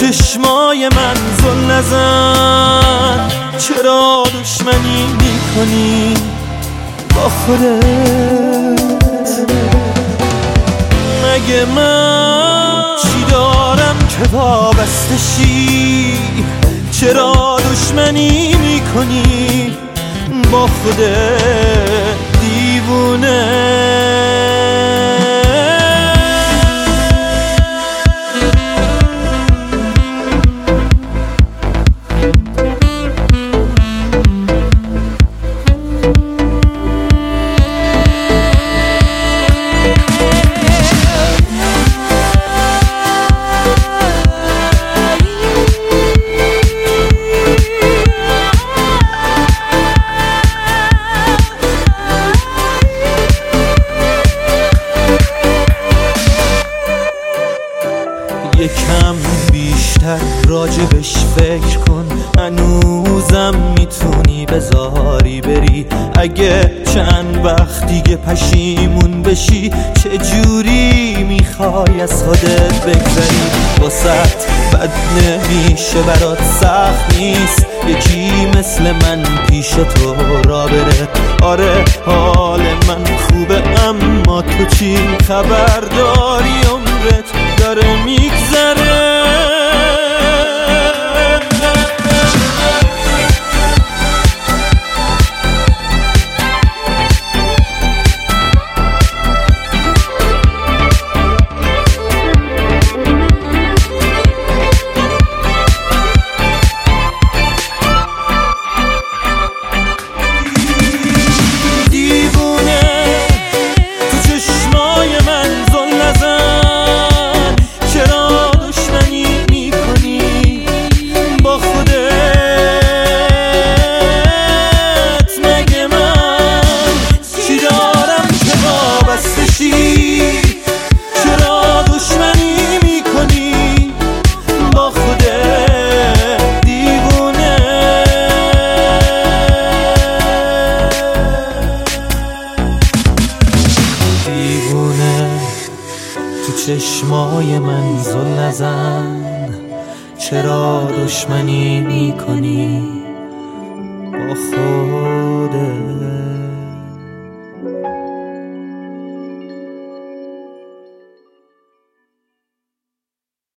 چشمای من زل نزن، چرا دشمنی میکنی با خودت؟ مگه من چی دارم که وابسته شی؟ چرا دشمنی میکنی با خودت دیوونه؟ یکم بیشتر راجبش فکر کن، هنوزم میتونی بذاری بری. اگه چند وقت دیگه پشیمون بشی، چجوری میخوای از خودت بگذری؟ واسط بد نمیشه، برات سخت نیست یکی مثل من پیش تو را بره. آره حال من خوبه، اما تو چی خبر داری؟ عمرت داره میگذره. چشمای من زل نزن، چرا دشمنی میکنی با خودت؟